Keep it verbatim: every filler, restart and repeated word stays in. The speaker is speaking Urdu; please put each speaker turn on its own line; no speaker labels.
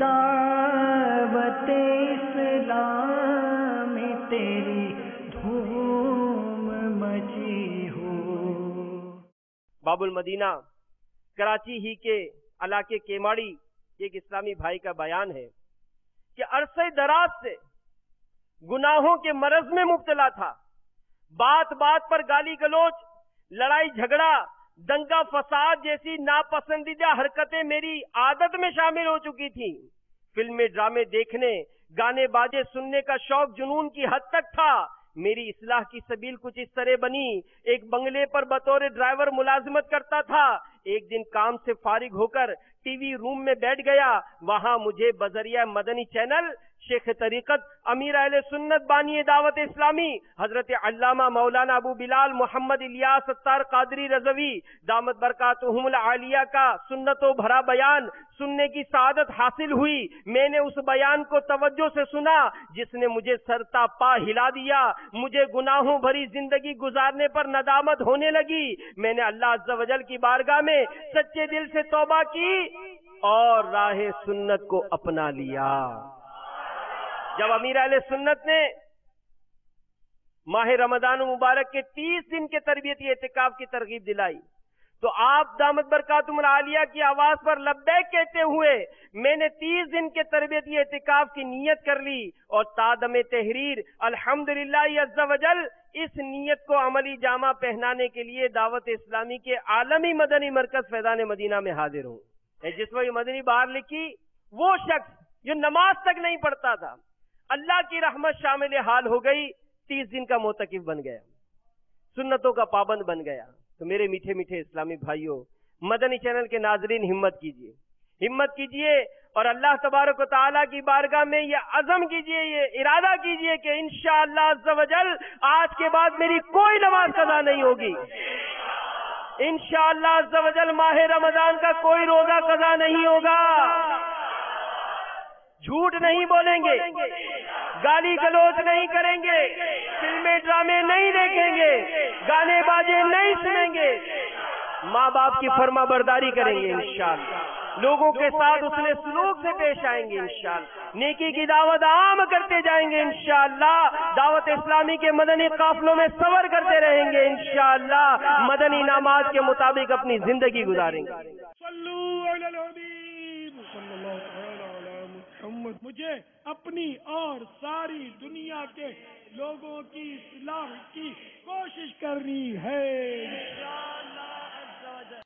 دعوت اسلام تیری دھوم مچی ہو۔
باب المدینہ کراچی ہی کے علاقے کیماڑی ایک اسلامی بھائی کا بیان ہے کہ عرصے دراز سے گناہوں کے مرض میں مبتلا تھا، بات بات پر گالی گلوچ، لڑائی جھگڑا، دنگا فساد جیسی ناپسندیدہ حرکتیں میری عادت میں شامل ہو چکی تھیں۔ فلمیں ڈرامے دیکھنے، گانے باجے سننے کا شوق جنون کی حد تک تھا۔ میری اصلاح کی سبیل کچھ اس طرح بنی، ایک بنگلے پر بطور ڈرائیور ملازمت کرتا تھا۔ ایک دن کام سے فارغ ہو کر ٹی وی روم میں بیٹھ گیا، وہاں مجھے بذریعہ مدنی چینل شیخ طریقت امیر اہل سنت بانی دعوت اسلامی حضرت علامہ مولانا ابو بلال محمد الیاس ستار قادری رضوی دامت برکاتہم العالیہ کا سنتوں بھرا بیان سننے کی سعادت حاصل ہوئی۔ میں نے اس بیان کو توجہ سے سنا جس نے مجھے سرتا پا ہلا دیا۔ مجھے گناہوں بھری زندگی گزارنے پر ندامت ہونے لگی۔ میں نے اللہ عز و جل کی بارگاہ میں سچے دل سے توبہ کی اور راہ سنت کو اپنا لیا۔ جب امیر اہل سنت نے ماہ رمضان مبارک کے تیس دن کے تربیتی اعتکاف کی ترغیب دلائی تو آپ دامت برکاتہم العالیہ کی آواز پر لبیک کہتے ہوئے میں نے تیس دن کے تربیتی اعتکاف کی نیت کر لی اور تادم تحریر الحمدللہ عز و جل اس نیت کو عملی جامہ پہنانے کے لیے دعوت اسلامی کے عالمی مدنی مرکز فیضان مدینہ میں حاضر ہوں۔ جس وقت مدنی بہار لکھی، وہ شخص جو نماز تک نہیں پڑھتا تھا اللہ کی رحمت شامل حال ہو گئی، تیس دن کا معتکف بن گیا، سنتوں کا پابند بن گیا۔ تو میرے میٹھے میٹھے اسلامی بھائیوں، مدنی چینل کے ناظرین ہمت کیجئے، ہمت کیجئے اور اللہ تبارک و تعالیٰ کی بارگاہ میں یہ عزم کیجئے، یہ ارادہ کیجئے کہ انشاءاللہ عز و جل آج کے بعد میری کوئی نماز قضا نہیں ہوگی، انشاءاللہ عز و جل ماہ رمضان کا کوئی روزہ قضا نہیں ہوگا، جھوٹ نہیں بولیں گے، گالی گلوچ نہیں کریں گے، فلمیں ڈرامے نہیں دیکھیں گے، گانے باجے نہیں سنیں گے، ماں باپ کی فرما برداری کریں گے انشاءاللہ، لوگوں کے ساتھ اس نے سلوک سے پیش آئیں گے انشاءاللہ، نیکی کی دعوت عام کرتے جائیں گے انشاءاللہ، دعوت اسلامی کے مدنی قافلوں میں سفر کرتے رہیں گے انشاءاللہ، مدنی انعامات کے مطابق اپنی زندگی گزاریں گے۔
صلو علی الحبیب صلی اللہ تعالی علی محمد۔ مجھے اپنی اور ساری دنیا کے لوگوں کی اصلاح کی کوشش کرنی ہے انشاءاللہ۔